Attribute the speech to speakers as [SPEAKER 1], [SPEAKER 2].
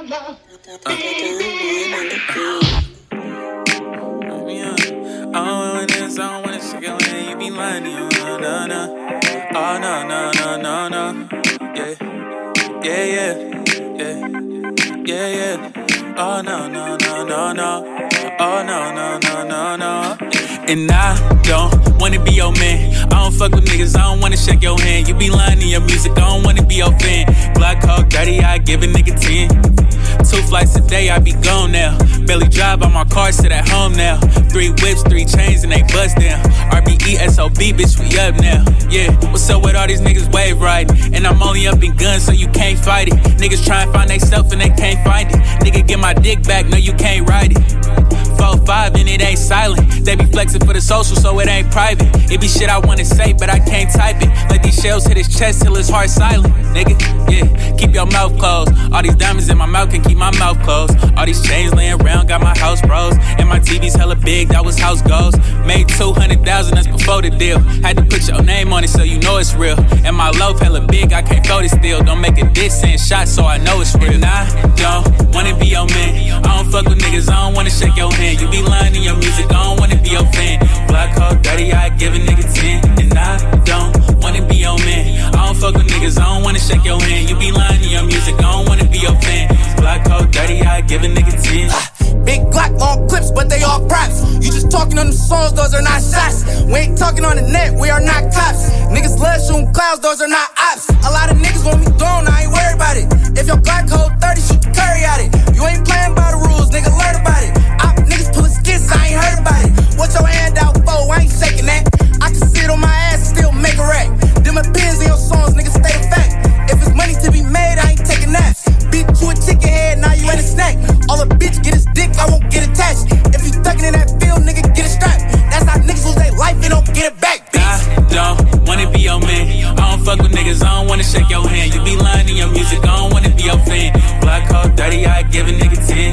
[SPEAKER 1] And I don't wanna be your man. I don't fuck with niggas, I don't wanna shake your hand. You be lying in your music, I don't wanna be your fan. Glock Hawk, dirty, I give a nigga 10. 2 flights a day, I be gone now. Barely drive on my car, sit at home now. 3 whips, 3 chains, and they bust down. RBE, SOB, bitch, we up now. Yeah, what's up with all these niggas wave riding? And I'm only up in guns, so you can't fight it. Niggas try and find they self and they can't find it. Nigga, get my dick back, no, you can't ride it. 4-5 and it ain't silent. They be flexing for the social, so it ain't private. It be shit I wanna say, but I can't type it. Let these shells hit his chest till his heart silent. Nigga, yeah, keep your mouth closed. All these diamonds in my mouth can keep my mouth closed. All these chains laying around, got my house bros. And my TV's hella big, that was house goals. Made 200,000, that's before the deal. Had to put your name on it so you know it's real. And my loaf hella big, I can't fold it still. Don't make a diss and shot so I know it's real. And I don't wanna be your man. I don't fuck with niggas, I don't wanna shake your hand. You be lying in your music, I don't wanna be your fan. Black Hawk, dirty, I give a nigga 10. And I don't wanna be your man. I don't fuck with niggas, I don't wanna shake your hand. You be lying in your music, I don't wanna be your fan. Black Hawk, dirty, I give a nigga 10.
[SPEAKER 2] Big Glock, long clips, but they all props. You just talking on them songs, those are not shots. We ain't talking on the net, we are not cops. Niggas love shooting clouds, those are not ops. A lot of niggas want me gone, I ain't worried about it. If your Glock hold 30, shoot the curry at it. You ain't playing by the rules, nigga, learn about it. Niggas pulling skits, I ain't heard about it. What your hand out for, I ain't shaking that. I can sit on my ass and still make a rack. Them opinions in your songs, nigga, stay the fact. If it's money to be made, I ain't taking naps. Beat you a chicken head, now you ain't a snack. All a bitch get his dick, I won't get attached. If you thuggin' in that field, nigga, get it strapped. That's how niggas lose their life and don't get it back, bitch.
[SPEAKER 1] I don't wanna be your man. I don't fuck with niggas, I don't wanna shake your hand. You be lying in your music, I don't wanna be your fan. Black Hawk, dirty, I give a nigga 10.